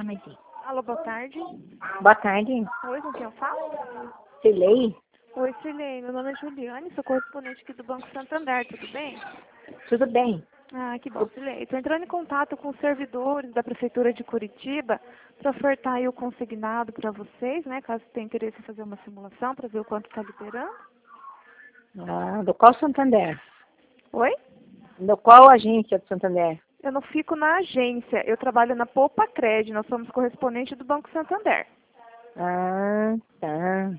mais ir. Alô, boa tarde. Boa tarde. Oi, com quem eu falo? Silei? Oi, Silei. Meu nome é Juliane, sou correspondente aqui do Banco Santander, tudo bem? Tudo bem? Ah, que bom, Silei. Estou entrando em contato com os servidores da Prefeitura de Curitiba para ofertar aí o consignado para vocês, né? Caso tenha interesse em fazer uma simulação para ver o quanto está liberando. Ah, do qual Santander? Oi? Do qual agência do Santander? Eu não fico na agência, eu trabalho na Poupa Cred, nós somos correspondente do Banco Santander. Ah, tá.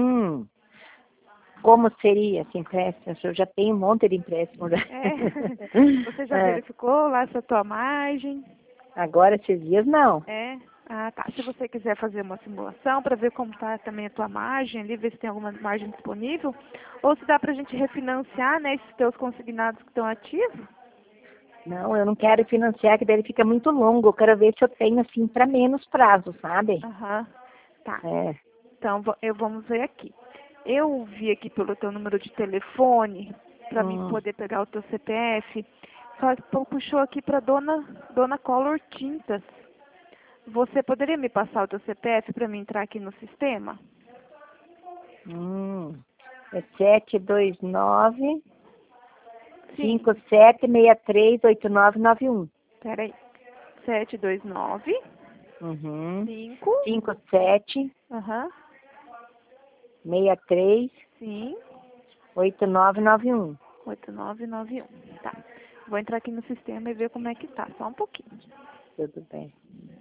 Como seria esse empréstimo? Eu já tenho um monte de empréstimo. Já. É, você já verificou lá essa tua margem? Agora, esses dias, não. É? Ah, tá. Se você quiser fazer uma simulação para ver como está também a tua margem ali, ver se tem alguma margem disponível, ou se dá para a gente refinanciar, né, esses teus consignados que estão ativos. Não, eu não quero financiar, que daí fica muito longo. Eu quero ver se eu tenho, assim, para menos prazo, sabe? Aham. Tá. É. Então, vamos ver aqui. Eu vi aqui pelo teu número de telefone, para mim poder pegar o teu CPF, só que puxou aqui para Dona Collor Tintas. Você poderia me passar o teu CPF para mim entrar aqui no sistema? É 729 Sim. 57638991. Peraí. 729 Uhum. 5. 57 Aham. 63 Sim. 8991. 8991. Tá. Vou entrar aqui no sistema e ver como é que tá. Só um pouquinho. Tudo bem.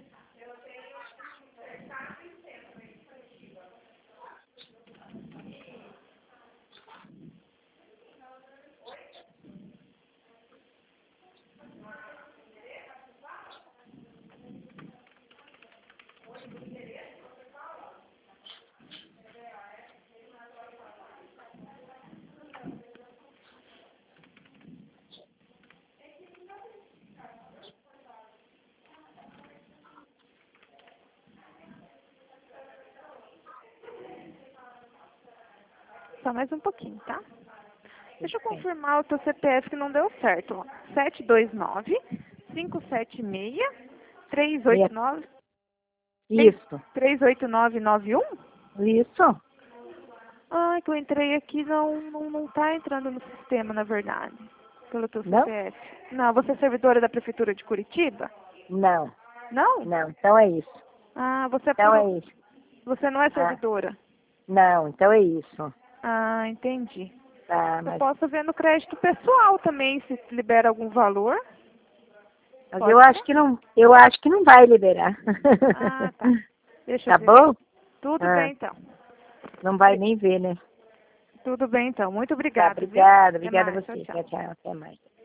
Só mais um pouquinho, tá? Deixa eu confirmar o teu CPF que não deu certo. Ó. 729 576 389 Isso. 38991? Isso. Ah, que eu entrei aqui não tá entrando no sistema, na verdade. Pelo teu Não? CPF. Não, você é servidora da Prefeitura de Curitiba? Não. Não? Não. Então é isso. Ah, Então é isso. você não é Ah, servidora? não. Então é isso. Ah, entendi. Tá, Eu mas posso ver no crédito pessoal também, se libera algum valor. Pode eu acho ser? que não, eu acho que não vai liberar. Ah, tá. Deixa eu Tá ver. bom? Tudo Ah, bem, então. não vai nem ver, né? Tudo bem, então. Muito Tá, obrigada, viu? obrigada. Até Obrigada a mais. Tchau, você. tchau. Tchau, tchau. Até mais.